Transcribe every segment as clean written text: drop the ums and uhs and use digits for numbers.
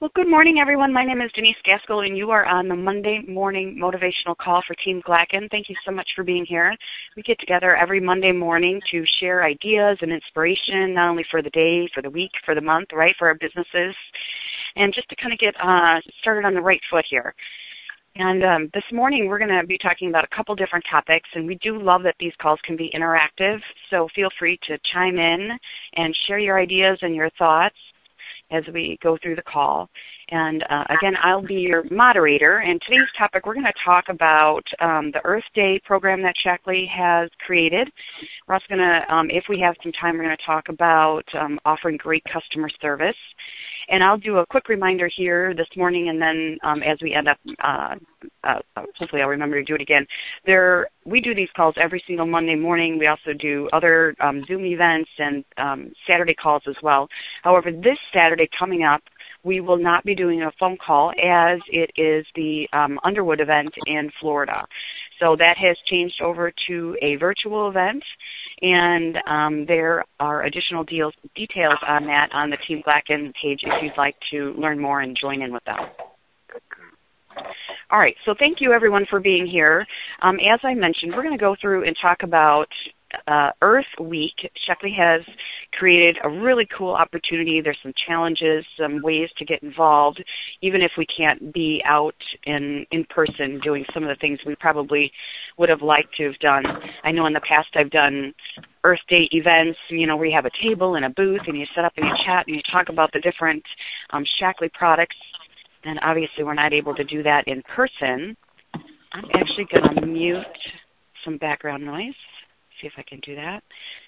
Well, good morning, everyone. My name is Denise Gaskell, and you are on the Monday morning motivational call for Team Glacken. Thank you so much for being here. We get together every Monday morning to share ideas and inspiration, not only for the day, for the week, for the month, right, for our businesses, and just to kind of get started on the right foot here. And this morning we're going to be talking about a couple different topics, and we do love that these calls can be interactive, so feel free to chime in and share your ideas and your thoughts as we go through the call. And again, I'll be your moderator. And today's topic, we're going to talk about the Earth Day program that Shaklee has created. We're also going to, if we have some time, we're going to talk about offering great customer service. And I'll do a quick reminder here this morning, and then as we end up, hopefully I'll remember to do it again. We do these calls every single Monday morning. We also do other Zoom events and Saturday calls as well. However, this Saturday coming up, we will not be doing a phone call as it is the Underwood event in Florida. So that has changed over to a virtual event, and there are additional details on that on the Team Glacken page if you'd like to learn more and join in with them. All right, so thank you everyone for being here. As I mentioned, we're going to go through and talk about Earth Week. Shaklee has created a really cool opportunity. There's some challenges, some ways to get involved, even if we can't be out in person doing some of the things we probably would have liked to have done. I know in the past I've done Earth Day events, where you have a table and a booth and you set up and you chat and you talk about the different Shaklee products. And obviously we're not able to do that in person. I'm actually going to mute some background noise. See if I can do that.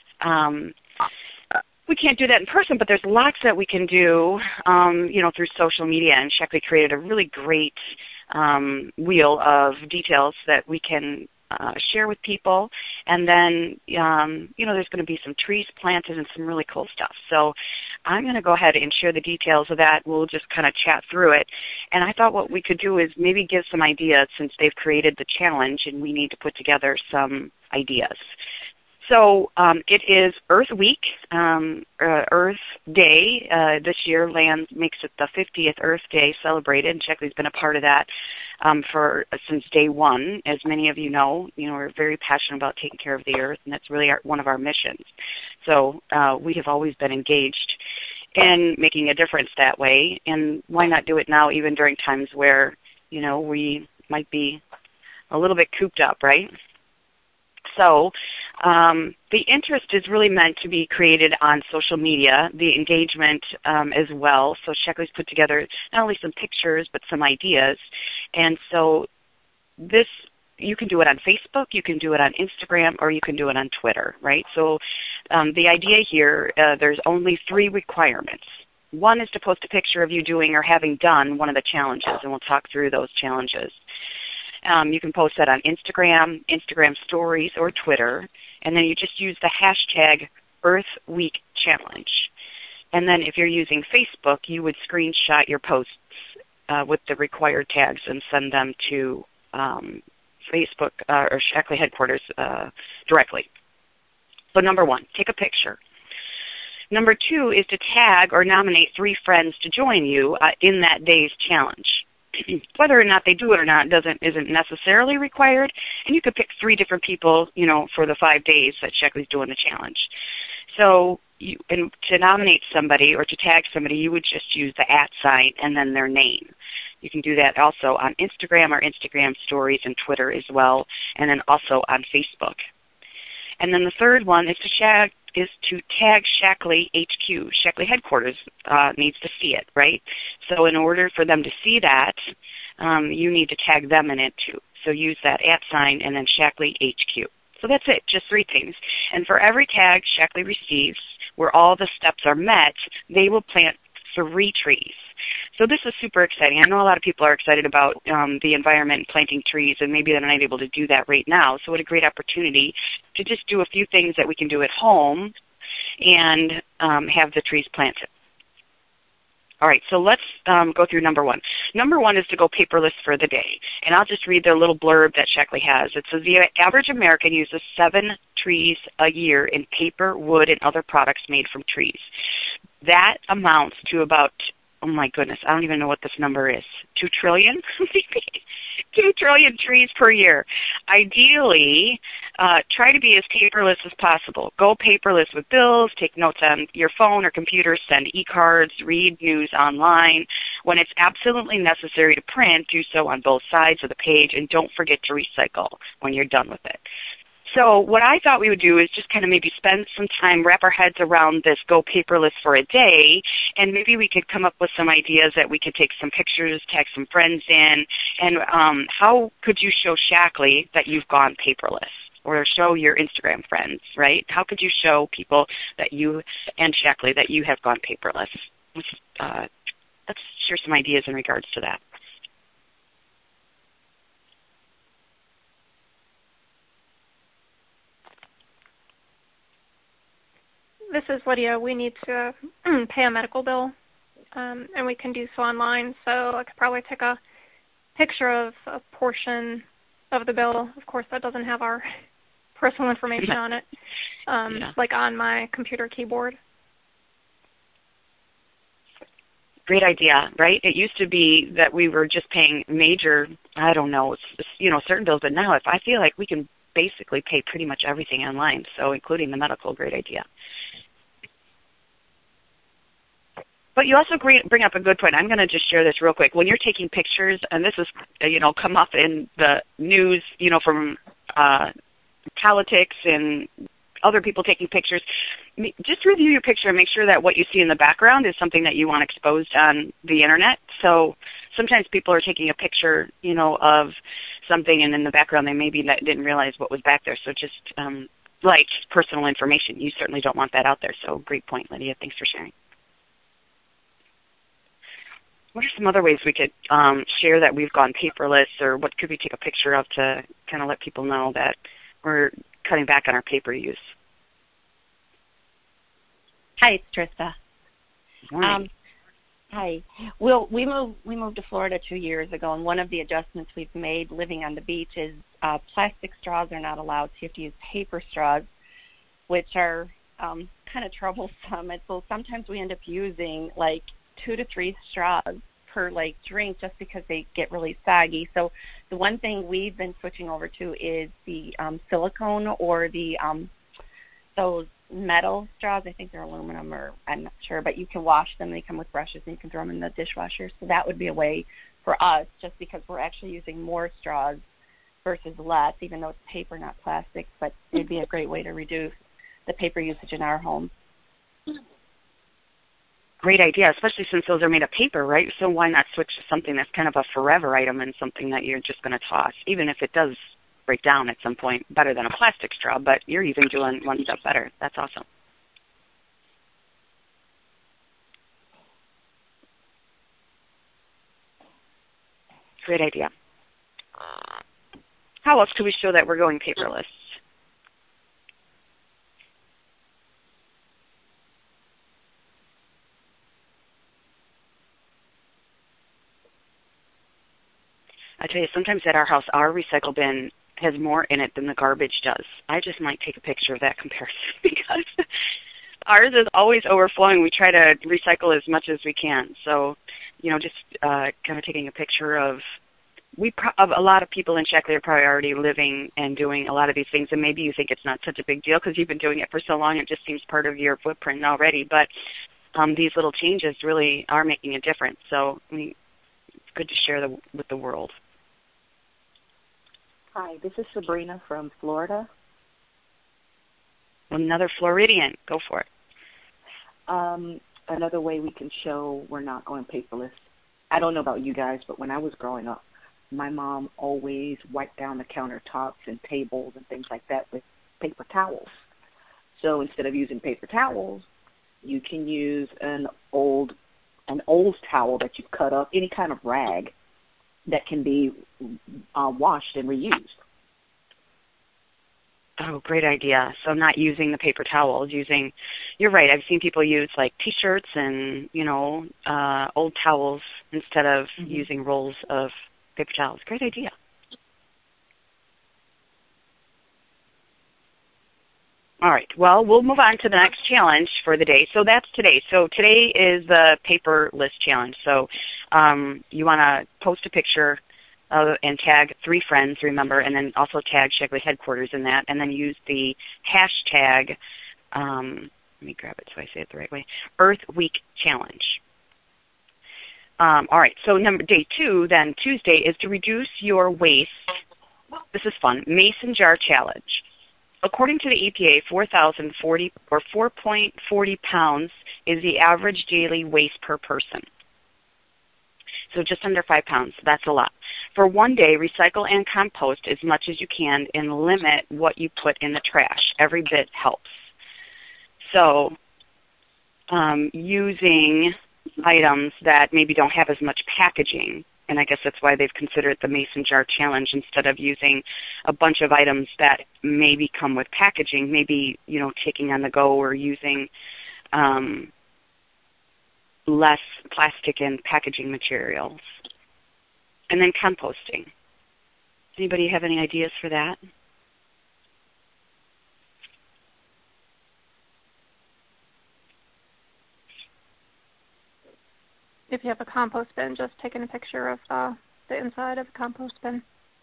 We can't do that in person, but there's lots that we can do, through social media. And Shaklee created a really great wheel of details that we can share with people. And then, there's going to be some trees planted and some really cool stuff. So I'm going to go ahead and share the details of that. We'll just kind of chat through it. And I thought what we could do is maybe give some ideas since they've created the challenge and we need to put together some ideas. So it is Earth Week, Earth Day. This year makes it the 50th Earth Day celebrated, and Shaklee's been a part of that since day one. As many of you know, we're very passionate about taking care of the earth, and that's really one of our missions. So we have always been engaged in making a difference that way, and why not do it now even during times where, we might be a little bit cooped up, right? So the interest is really meant to be created on social media, the engagement as well. So Shaklee's put together not only some pictures, but some ideas. And so you can do it on Facebook, you can do it on Instagram, or you can do it on Twitter, right? So the idea here, there's only 3 requirements. One is to post a picture of you doing or having done one of the challenges, and we'll talk through those challenges. You can post that on Instagram stories, or Twitter, and then you just use the hashtag Earth Week Challenge. And then if you're using Facebook, you would screenshot your posts with the required tags and send them to Facebook or Shaklee headquarters directly. So number 1, take a picture. Number 2 is to tag or nominate 3 friends to join you in that day's challenge. Whether or not they do it or not isn't necessarily required, and you could pick 3 different people, for the 5 days that Shaklee's doing the challenge. So to nominate somebody or to tag somebody, you would just use the @ and then their name. You can do that also on Instagram or Instagram stories and Twitter as well, and then also on Facebook. And then the third one is to tag Shaklee HQ. Shaklee headquarters needs to see it, right? So in order for them to see that, you need to tag them in it too. So use that @ and then Shaklee HQ. So that's it, just 3 things. And for every tag Shaklee receives, where all the steps are met, they will plant 3 trees. So this is super exciting. I know a lot of people are excited about the environment and planting trees, and maybe they're not able to do that right now. So what a great opportunity to just do a few things that we can do at home and have the trees planted. All right, so let's go through number 1. Number 1 is to go paperless for the day. And I'll just read the little blurb that Shaklee has. It says, the average American uses 7 trees a year in paper, wood, and other products made from trees. That amounts to about oh my goodness, I don't even know what this number is, 2 trillion? 2 trillion trees per year. Ideally, try to be as paperless as possible. Go paperless with bills, take notes on your phone or computer, send e-cards, read news online. When it's absolutely necessary to print, do so on both sides of the page, and don't forget to recycle when you're done with it. So what I thought we would do is just kind of maybe spend some time, wrap our heads around this, go paperless for a day, and maybe we could come up with some ideas that we could take some pictures, tag some friends in, and how could you show Shaklee that you've gone paperless? Or show your Instagram friends, right? How could you show people that you and Shaklee that you have gone paperless? Let's share some ideas in regards to that. This is Lydia. We need to pay a medical bill, and we can do so online. So I could probably take a picture of a portion of the bill. Of course, that doesn't have our personal information on it, like on my computer keyboard. Great idea, right? It used to be that we were just paying major, I don't know, certain bills, but now if I feel like we can basically pay pretty much everything online, so including the medical, great idea. But you also bring up a good point. I'm going to just share this real quick. When you're taking pictures, and this is, come up in the news, from politics and other people taking pictures, just review your picture and make sure that what you see in the background is something that you want exposed on the internet. So sometimes people are taking a picture, of something, and in the background they maybe didn't realize what was back there. So just like personal information, you certainly don't want that out there. So great point, Lydia. Thanks for sharing. What are some other ways we could share that we've gone paperless, or what could we take a picture of to kind of let people know that we're cutting back on our paper use? Hi, it's Trista. Morning. Hi. Well, we moved to Florida 2 years ago, and one of the adjustments we've made living on the beach is plastic straws are not allowed, so you have to use paper straws, which are kind of troublesome. And so sometimes we end up using like 2 to 3 straws per drink just because they get really soggy. So the one thing we've been switching over to is the silicone or the those metal straws. I think they're aluminum, or I'm not sure, but you can wash them. They come with brushes and you can throw them in the dishwasher. So that would be a way for us, just because we're actually using more straws versus less, even though it's paper, not plastic. But it'd be a great way to reduce the paper usage in our home. Great idea, especially since those are made of paper, right? So why not switch to something that's kind of a forever item and something that you're just going to toss, even if it does break down at some point, better than a plastic straw, but you're even doing one step better. That's awesome. Great idea. How else could we show that we're going paperless? I tell you, sometimes at our house, our recycle bin has more in it than the garbage does. I just might take a picture of that comparison because ours is always overflowing. We try to recycle as much as we can. So, just kind of taking a picture of a lot of people in Shaklee are probably already living and doing a lot of these things, and maybe you think it's not such a big deal because you've been doing it for so long. It just seems part of your footprint already. But these little changes really are making a difference. So it's good to share with the world. Hi, this is Sabrina from Florida. Another Floridian. Go for it. Another way we can show we're not going paperless. I don't know about you guys, but when I was growing up, my mom always wiped down the countertops and tables and things like that with paper towels. So instead of using paper towels, you can use an old towel that you've cut up, any kind of rag that can be washed and reused. Oh, great idea. So not using the paper towels, you're right, I've seen people use like T-shirts and, old towels instead of using rolls of paper towels. Great idea. All right. Well, we'll move on to the next challenge for the day. So that's today. So today is the paper list challenge. So you want to post a picture and tag 3 friends, remember, and then also tag Sheckley Headquarters in that, and then use the hashtag, let me grab it so I say it the right way, Earth Week Challenge. All right, so day 2, then Tuesday, is to reduce your waste. This is fun. Mason jar challenge. According to the EPA, 4,040 or 4.40 pounds is the average daily waste per person. So just under 5 pounds. That's a lot. For one day, recycle and compost as much as you can and limit what you put in the trash. Every bit helps. So using items that maybe don't have as much packaging, and I guess that's why they've considered the Mason jar challenge instead of using a bunch of items that maybe come with packaging, maybe, taking on the go or using less plastic and packaging materials. And then composting. Anybody have any ideas for that? If you have a compost bin, just taking a picture of the inside of the compost bin.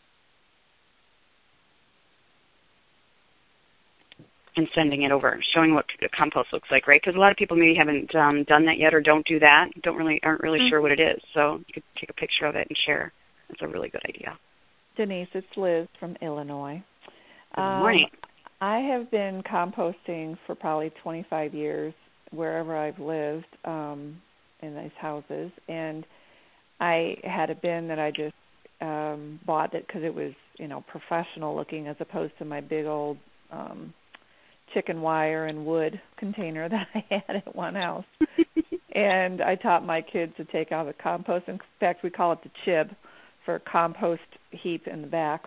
And sending it over, showing what compost looks like, right? Because a lot of people maybe haven't done that yet or don't do that, aren't really sure what it is. So you could take a picture of it and share. That's a really good idea. Denise, it's Liz from Illinois. Good morning. I have been composting for probably 25 years wherever I've lived in these houses, and I had a bin that I just bought it because it was, professional looking as opposed to my big old chicken wire and wood container that I had at one house. And I taught my kids to take out the compost. In fact, we call it the chib for compost heap in the back.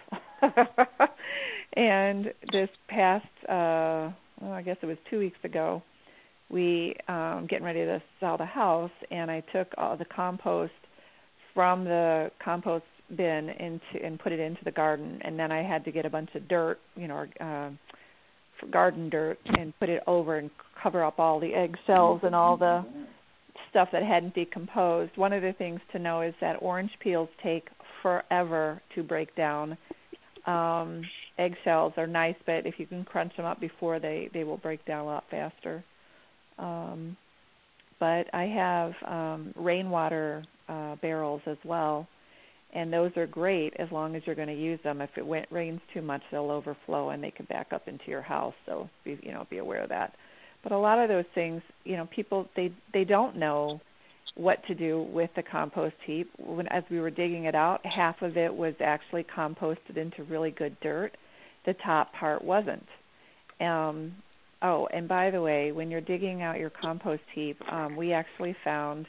And this past, I guess it was 2 weeks ago, we getting ready to sell the house, and I took all the compost from the compost bin and put it into the garden, and then I had to get a bunch of dirt, for garden dirt, and put it over and cover up all the eggshells and all the stuff that hadn't decomposed. One of the things to know is that orange peels take forever to break down. Eggshells are nice, but if you can crunch them up before they will break down a lot faster. But I have rainwater barrels as well, and those are great as long as you're going to use them. If it rains too much, they'll overflow and they can back up into your house. So be aware of that. But a lot of those things, people they don't know what to do with the compost heap. As we were digging it out, half of it was actually composted into really good dirt. The top part wasn't. Oh, and by the way, when you're digging out your compost heap, we actually found,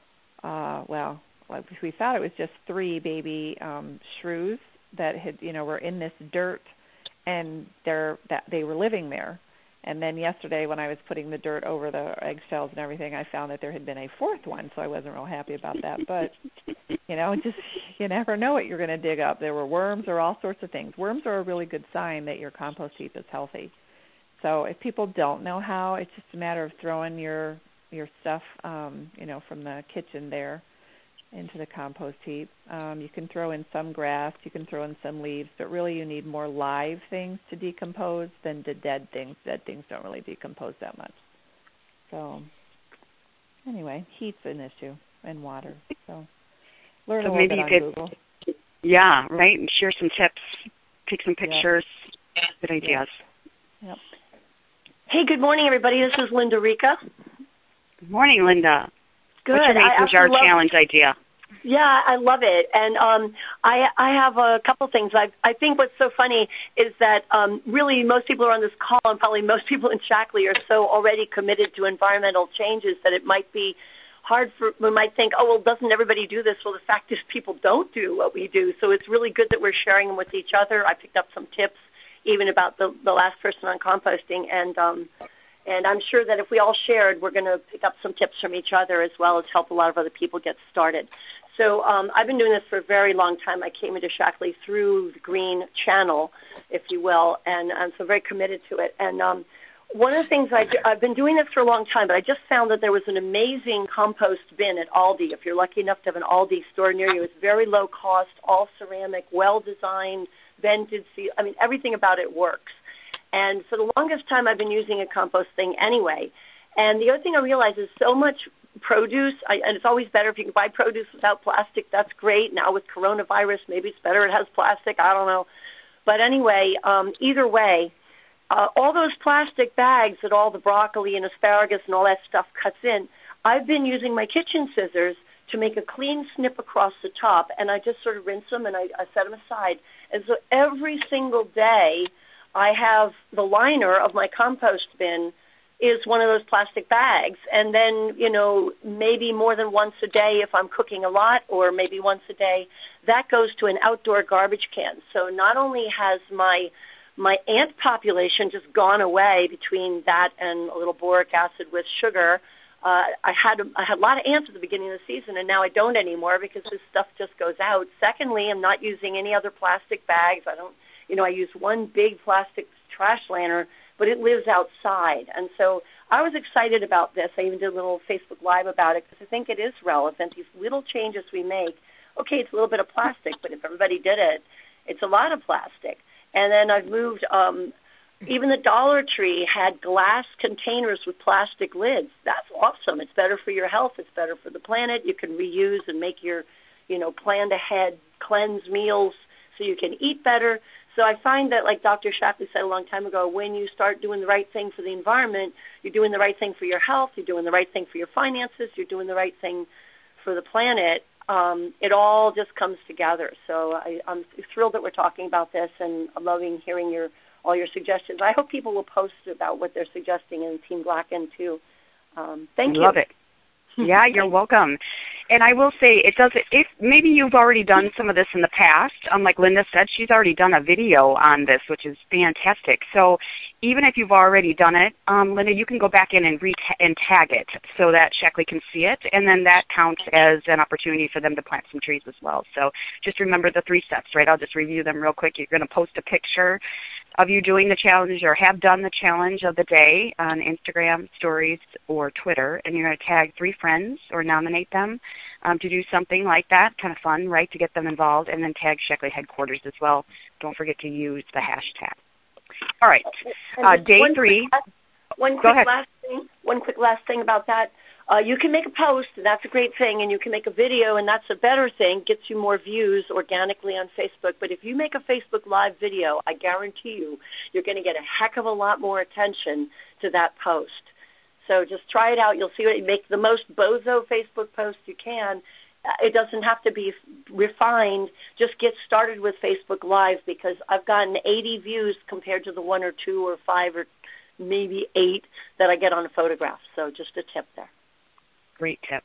we thought it was just 3 baby shrews that had, were in this dirt, and they were living there. And then yesterday, when I was putting the dirt over the eggshells and everything, I found that there had been a 4th one, so I wasn't real happy about that. But, you never know what you're going to dig up. There were worms or all sorts of things. Worms are a really good sign that your compost heap is healthy. So if people don't know how, it's just a matter of throwing your stuff, from the kitchen there into the compost heap. You can throw in some grass, you can throw in some leaves, but really you need more live things to decompose than the dead things. Dead things don't really decompose that much. So anyway, heat's an issue, and water. So learn a little bit on Google. Yeah, right, and share some tips, take some pictures. Yep. Good ideas. Yep. Hey, good morning, everybody. This is Linda Rica. Good morning, Linda. Good. What's your Mason jar challenge idea? Yeah, I love it. And I have a couple things. I think what's so funny is that really most people are on this call, and probably most people in Shackley are so already committed to environmental changes that it might be hard we might think, oh, well, doesn't everybody do this? Well, the fact is people don't do what we do. So it's really good that we're sharing them with each other. I picked up some tips even about the last person on composting, and I'm sure that if we all shared, we're going to pick up some tips from each other as well as help a lot of other people get started. So I've been doing this for a very long time. I came into Shaklee through the Green Channel, if you will, and I'm so very committed to it. And one of the things I've been doing this for a long time, but I just found that there was an amazing compost bin at Aldi. If you're lucky enough to have an Aldi store near you, it's very low cost, all ceramic, well-designed, vented. I mean, everything about it works. And for the longest time, I've been using a compost thing anyway. And the other thing I realized is so much produce, and it's always better if you can buy produce without plastic. That's great. Now with coronavirus, maybe it's better it has plastic. I don't know. But anyway, either way, all those plastic bags that all the broccoli and asparagus and all that stuff cuts in, I've been using my kitchen scissors to make a clean snip across the top, and I just sort of rinse them and I set them aside. And so every single day I have the liner of my compost bin is one of those plastic bags. And then, maybe more than once a day if I'm cooking a lot, or maybe once a day, that goes to an outdoor garbage can. So not only has my ant population just gone away between that and a little boric acid with sugar. I had a lot of ants at the beginning of the season, and now I don't anymore because this stuff just goes out. Secondly, I'm not using any other plastic bags. I use one big plastic trash lantern, but it lives outside. And so I was excited about this. I even did a little Facebook Live about it because I think it is relevant. These little changes we make, okay, it's a little bit of plastic, but if everybody did it, it's a lot of plastic. And then I've moved, even the Dollar Tree had glass containers with plastic lids. That's awesome. It's better for your health. It's better for the planet. You can reuse and make your, planned ahead cleanse meals so you can eat better. So I find that, like Dr. Shaklee said a long time ago, when you start doing the right thing for the environment, you're doing the right thing for your health, you're doing the right thing for your finances, you're doing the right thing for the planet. It all just comes together. So I'm thrilled that we're talking about this, and I'm loving hearing all your suggestions. I hope people will post about what they're suggesting in Team Glacken too. Thank you. Love it. Yeah, you're welcome. And I will say, if maybe you've already done some of this in the past, like Linda said, she's already done a video on this, which is fantastic. So even if you've already done it, Linda, you can go back in and tag it so that Shaklee can see it, and then that counts as an opportunity for them to plant some trees as well. So just remember the 3 steps, right? I'll just review them real quick. You're going to post a picture of you doing the challenge or have done the challenge of the day on Instagram stories or Twitter, and you're going to tag 3 friends or nominate them to do something like that, kind of fun, right, to get them involved, and then tag Shaklee Headquarters as well. Don't forget to use the hashtag. All right, day 3. One quick last thing about that. You can make a post, and that's a great thing, and you can make a video, and that's a better thing, gets you more views organically on Facebook. But if you make a Facebook Live video, I guarantee you're going to get a heck of a lot more attention to that post. So just try it out. You'll see what you make the most bozo Facebook post you can. It doesn't have to be refined. Just get started with Facebook Live, because I've gotten 80 views compared to the 1 or 2 or 5 or maybe 8 that I get on a photograph. So just a tip there. Great tip.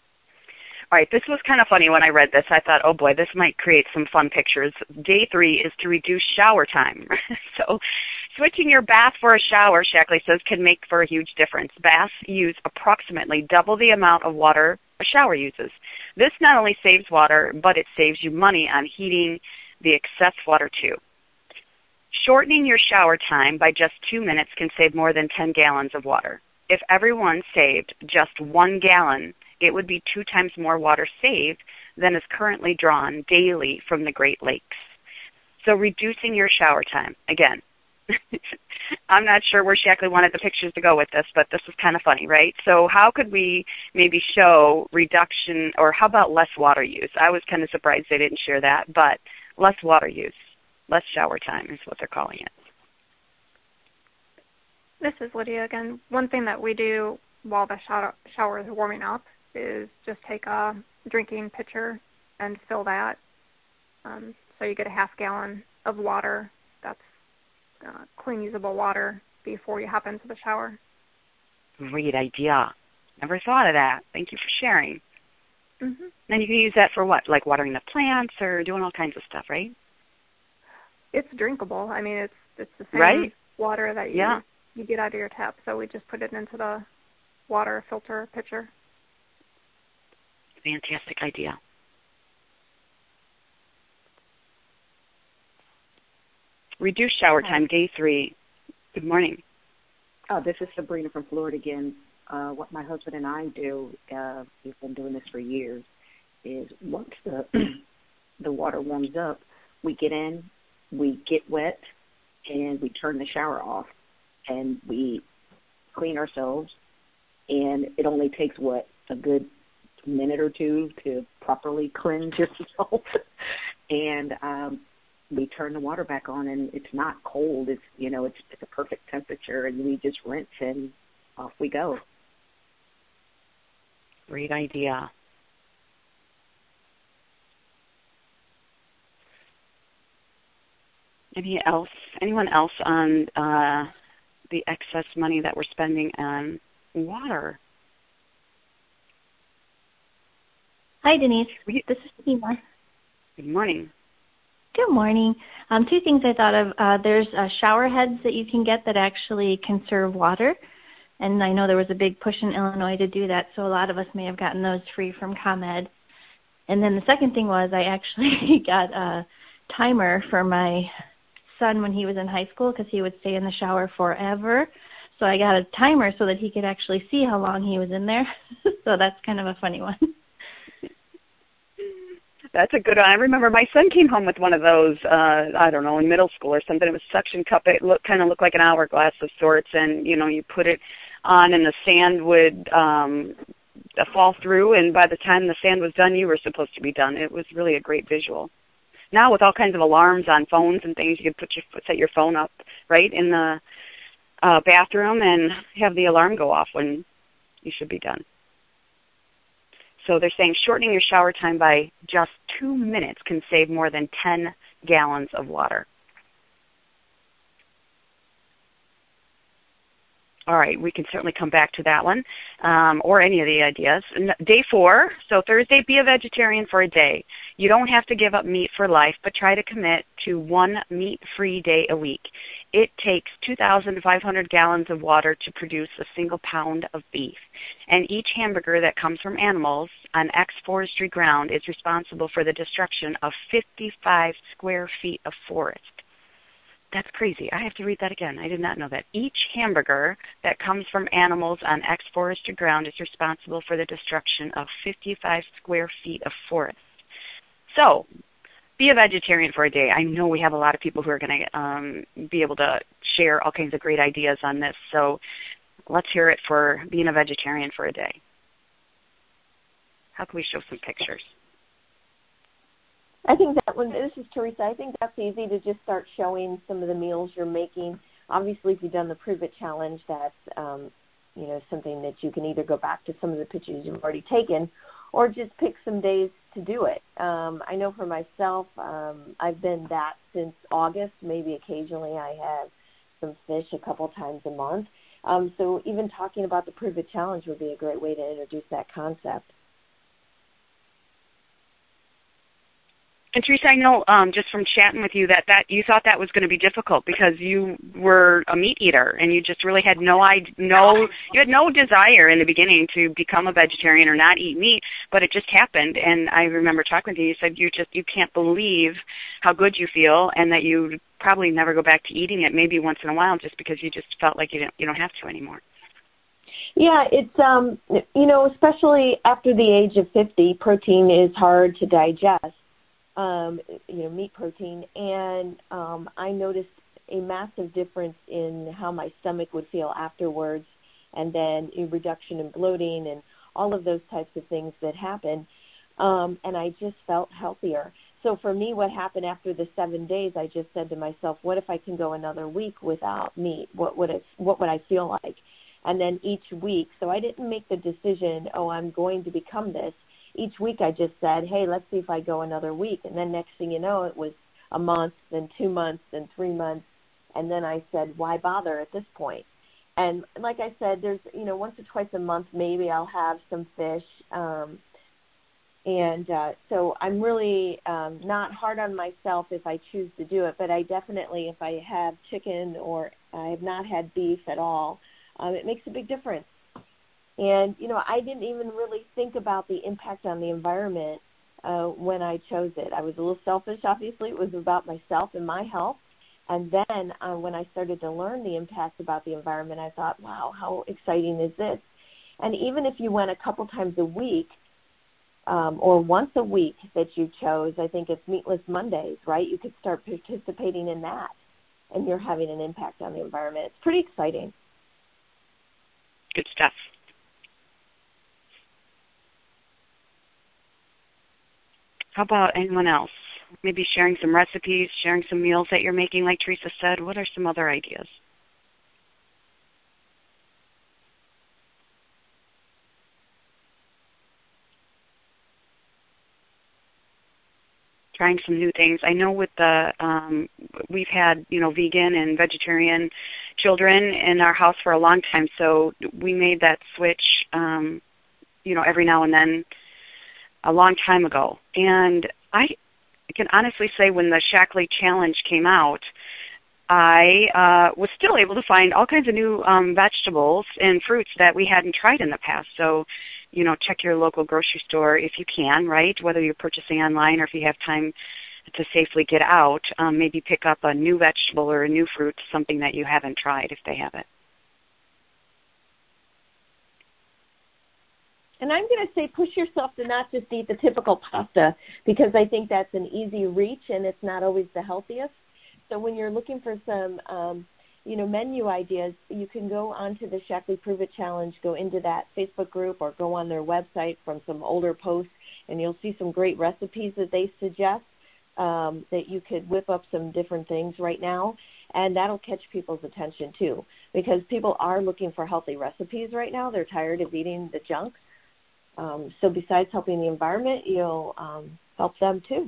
All right, this was kind of funny when I read this. I thought, oh boy, this might create some fun pictures. Day 3 is to reduce shower time. So switching your bath for a shower, Shaklee says, can make for a huge difference. Baths use approximately double the amount of water a shower uses. This not only saves water, but it saves you money on heating the excess water too. Shortening your shower time by just 2 minutes can save more than 10 gallons of water. If everyone saved just 1 gallon, it would be 2 times more water saved than is currently drawn daily from the Great Lakes. So reducing your shower time. Again, I'm not sure where Shaklee wanted the pictures to go with this, but this is kind of funny, right? So how could we maybe show reduction, or how about less water use? I was kind of surprised they didn't share that, but less water use, less shower time is what they're calling it. This is Lydia again. One thing that we do while the shower is warming up is just take a drinking pitcher and fill that. So you get a half gallon of water. That's clean, usable water before you hop into the shower. Great idea. Never thought of that. Thank you for sharing. Mm-hmm. And you can use that for what? Like watering the plants or doing all kinds of stuff, right? It's drinkable. I mean, it's the same water that you get out of your tap. So we just put it into the water filter pitcher. Fantastic idea. Reduced shower time, day 3. Good morning. Oh, this is Sabrina from Florida again. What my husband and I do, we've been doing this for years, is once the the water warms up, we get in, we get wet, and we turn the shower off, and we clean ourselves, and it only takes, a good minute or two to properly cleanse yourself, and we turn the water back on, and it's not cold. It's it's a perfect temperature, and we just rinse and off we go. Great idea. Anyone else on the excess money that we're spending on water? Hi, Denise. This is Tina. Good morning. Good morning. 2 things I thought of. There's shower heads that you can get that actually conserve water. And I know there was a big push in Illinois to do that, so a lot of us may have gotten those free from ComEd. And then the second thing was I actually got a timer for my son when he was in high school because he would stay in the shower forever. So I got a timer so that he could actually see how long he was in there. So that's kind of a funny one. That's a good one. I remember my son came home with one of those, I don't know, in middle school or something. It was a suction cup. It kind of looked like an hourglass of sorts, and, you put it on and the sand would fall through, and by the time the sand was done, you were supposed to be done. It was really a great visual. Now with all kinds of alarms on phones and things, you can set your phone up right in the bathroom and have the alarm go off when you should be done. So they're saying shortening your shower time by just 2 minutes can save more than 10 gallons of water. All right, we can certainly come back to that one or any of the ideas. Day 4, so Thursday, be a vegetarian for a day. You don't have to give up meat for life, but try to commit to 1 meat-free day a week. It takes 2,500 gallons of water to produce a single pound of beef. And each hamburger that comes from animals on ex-forestry ground is responsible for the destruction of 55 square feet of forest. That's crazy. I have to read that again. I did not know that. Each hamburger that comes from animals on ex-forestry ground is responsible for the destruction of 55 square feet of forest. So, be a vegetarian for a day. I know we have a lot of people who are going to be able to share all kinds of great ideas on this. So, let's hear it for being a vegetarian for a day. How can we show some pictures? I think that one, this is Teresa, I think that's easy to just start showing some of the meals you're making. Obviously, if you've done the Prove It Challenge, that's, something that you can either go back to some of the pictures you've already taken or just pick some days to do it. I know for myself, I've been that since August. Maybe occasionally I have some fish a couple times a month. So even talking about the Prove It Challenge would be a great way to introduce that concept. And Teresa, I know just from chatting with you that you thought that was going to be difficult because you were a meat eater and you just really had you had no desire in the beginning to become a vegetarian or not eat meat, but it just happened. And I remember talking to you. You said you can't believe how good you feel, and that you probably never go back to eating it, maybe once in a while, just because you just felt like you don't have to anymore. Yeah, it's especially after the age of 50, protein is hard to digest. Meat protein, and I noticed a massive difference in how my stomach would feel afterwards, and then a reduction in bloating and all of those types of things that happen, and I just felt healthier. So for me, what happened after the 7 days, I just said to myself, what if I can go another week without meat? What would I feel like? And then each week, so I didn't make the decision, I'm going to become this. Each week I just said, hey, let's see if I go another week. And then next thing you know, it was a month, then 2 months, then 3 months. And then I said, why bother at this point? And like I said, there's, once or twice a month, maybe I'll have some fish. So I'm really not hard on myself if I choose to do it. But I definitely, if I have chicken or I have not had beef at all, it makes a big difference. And, I didn't even really think about the impact on the environment when I chose it. I was a little selfish, obviously. It was about myself and my health. And then when I started to learn the impact about the environment, I thought, wow, how exciting is this? And even if you went a couple times a week or once a week that you chose, I think it's Meatless Mondays, right? You could start participating in that, and you're having an impact on the environment. It's pretty exciting. Good stuff. How about anyone else? Maybe sharing some recipes, sharing some meals that you're making, like Teresa said. What are some other ideas? Trying some new things. I know with the we've had vegan and vegetarian children in our house for a long time, so we made that switch every now and then a long time ago. And I can honestly say when the Shaklee Challenge came out, I was still able to find all kinds of new vegetables and fruits that we hadn't tried in the past. So, check your local grocery store if you can, right? Whether you're purchasing online or if you have time to safely get out, maybe pick up a new vegetable or a new fruit, something that you haven't tried if they have it. And I'm going to say push yourself to not just eat the typical pasta, because I think that's an easy reach and it's not always the healthiest. So when you're looking for some, menu ideas, you can go onto the Shaklee Prove It Challenge, go into that Facebook group or go on their website from some older posts, and you'll see some great recipes that they suggest that you could whip up some different things right now. And that'll catch people's attention too, because people are looking for healthy recipes right now. They're tired of eating the junk. So besides helping the environment, you'll help them too.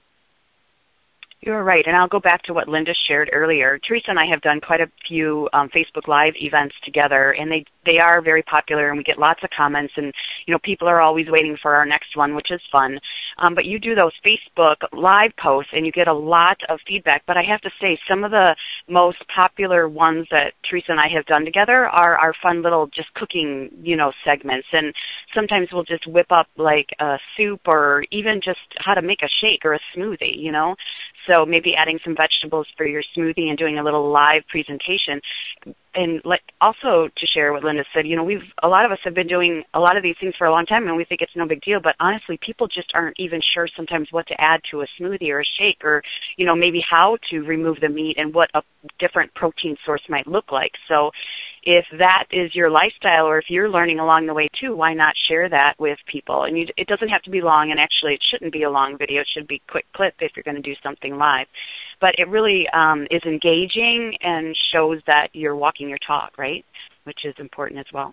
You're right, and I'll go back to what Linda shared earlier. Teresa and I have done quite a few Facebook Live events together, and they are very popular, and we get lots of comments, and people are always waiting for our next one, which is fun. But you do those Facebook Live posts, and you get a lot of feedback. But I have to say, some of the most popular ones that Teresa and I have done together are our fun little just cooking, segments, and sometimes we'll just whip up like a soup or even just how to make a shake or a smoothie, So maybe adding some vegetables for your smoothie and doing a little live presentation. And also to share what Linda said, a lot of us have been doing a lot of these things for a long time, and we think it's no big deal. But honestly, people just aren't even sure sometimes what to add to a smoothie or a shake, or maybe how to remove the meat and what a different protein source might look like. So if that is your lifestyle, or if you're learning along the way too, why not share that with people? And it doesn't have to be long, and actually it shouldn't be a long video. It should be a quick clip if you're going to do something live. But it really is engaging and shows that you're walking your talk, right, which is important as well.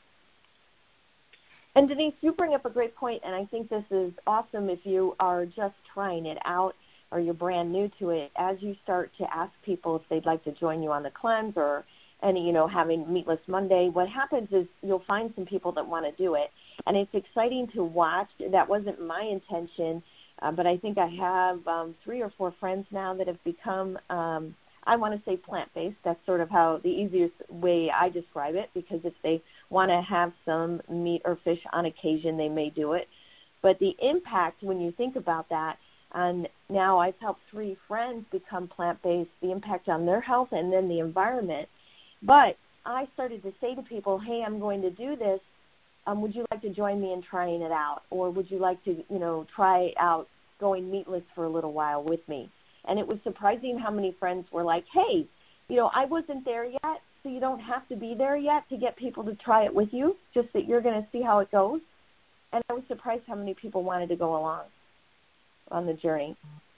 And Denise, you bring up a great point, and I think this is awesome if you are just trying it out or you're brand new to it. As you start to ask people if they'd like to join you on the cleanse or having Meatless Monday, what happens is you'll find some people that want to do it. And it's exciting to watch. That wasn't my intention, but I think I have 3 or 4 friends now that have become, I want to say plant-based. That's sort of how the easiest way I describe it, because if they want to have some meat or fish on occasion, they may do it. But the impact, when you think about that, and now I've helped 3 friends become plant-based, the impact on their health and then the environment. But I started to say to people, hey, I'm going to do this. Would you like to join me in trying it out? Or would you like to, try out going meatless for a little while with me? And it was surprising how many friends were like, hey, I wasn't there yet, so you don't have to be there yet to get people to try it with you, just that you're going to see how it goes. And I was surprised how many people wanted to go along on the journey.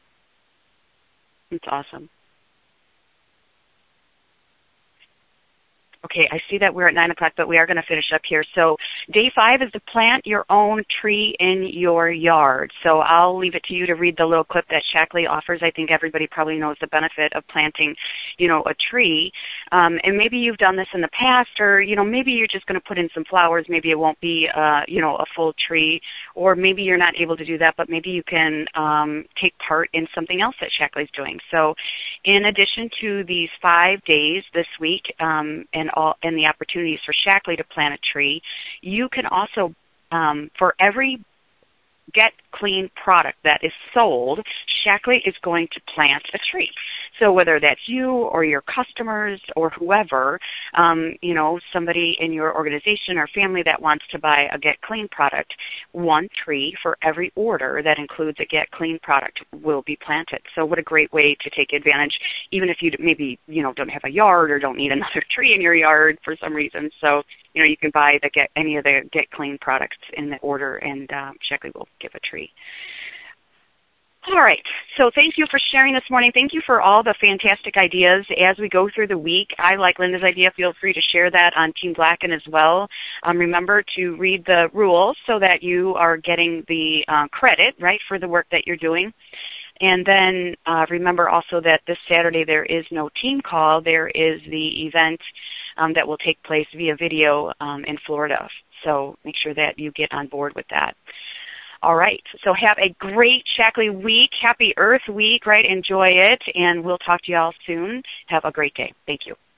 It's awesome. Okay, I see that we're at 9 o'clock, but we are going to finish up here. So day 5 is to plant your own tree in your yard. So I'll leave it to you to read the little clip that Shaklee offers. I think everybody probably knows the benefit of planting, a tree. And maybe you've done this in the past, or, maybe you're just going to put in some flowers. Maybe it won't be, a full tree, or maybe you're not able to do that, but maybe you can take part in something else that Shaklee's doing. So in addition to these 5 days this week, and the opportunities for Shaklee to plant a tree, you can also, for every Get Clean product that is sold, Shaklee is going to plant a tree. So whether that's you or your customers or whoever, somebody in your organization or family that wants to buy a Get Clean product, one tree for every order that includes a Get Clean product will be planted. So what a great way to take advantage, even if you maybe don't have a yard or don't need another tree in your yard for some reason. So you can buy any of the Get Clean products in the order, and Shaklee will give a tree. All right, so thank you for sharing this morning. Thank you for all the fantastic ideas as we go through the week. I like Linda's idea. Feel free to share that on Team Blacken as well. Remember to read the rules so that you are getting the credit, right, for the work that you're doing. And then remember also that this Saturday there is no team call. There is the event that will take place via video in Florida. So make sure that you get on board with that. All right, so have a great Shaklee week. Happy Earth Week, right? Enjoy it, and we'll talk to you all soon. Have a great day. Thank you.